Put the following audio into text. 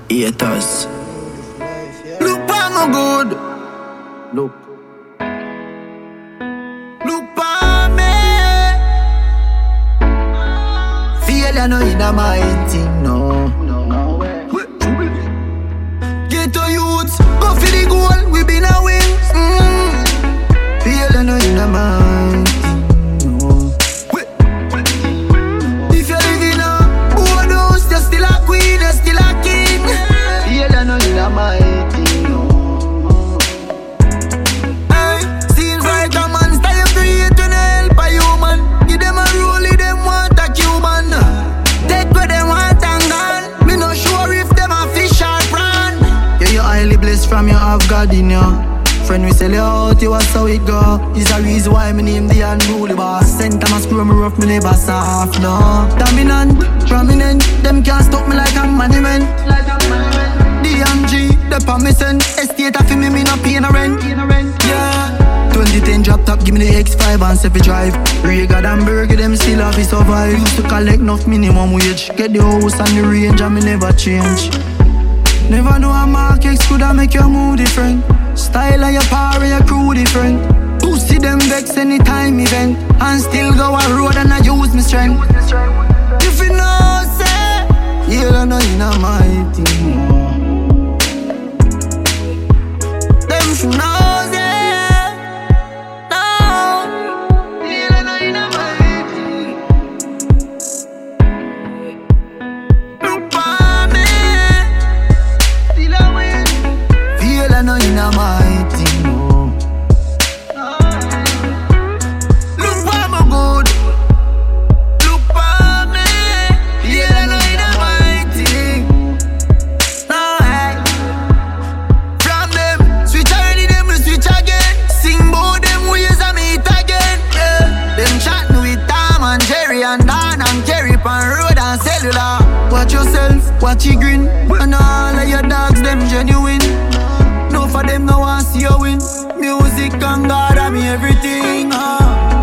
Haters. Look for my good. Look. Look for me. Failure no in my thing, no. Get to youths, go for the goal, we been a win. Failure no in my thing, no. If you're living a bonus, you're still a queen, you're still a king. Failure no in my thing, no. Hey, seems like a man style create to help a human. Give them a role, if them want a Cuban. Take what them want and gone. Me no sure if them a fish or prawn. Yeah, you're highly blessed from you have God in you. Friend, we sell you out, you was how it go. Is the reason why me name the unruly boss. Sent them a screw me rough, me never soft, no. Dominant, prominent, them can't stop me like a monument. DMG, the permission. Estate of me no pay no rent. Yeah. 2010 drop top, give me the X5 and Sefi drive. Regal and Burger, them still have to survive. Used to collect enough minimum wage. Get the house and the range and me never change. Never know a market could make your mood different. Style of your power and your crew different. Pussy them vex anytime event. And still go a road and I use my strength. If you know say, yeah, no in my thing. Them if you know say, no, yeah, no in my thing. Look for me, still a win. Feel I know in my thing, no. Look for my good. Look for me. Feel I know in my thing. No, hey. From them, switch already, them will switch again. Sing bout them ways I meet again. Yeah. Them chatting with Tom and Jerry and Dan and Kerry pan road and cellular. Watch yourself, watch you grin. And all of your dogs, them genuine. No for them, no one see you win. Music and God, I mean everything.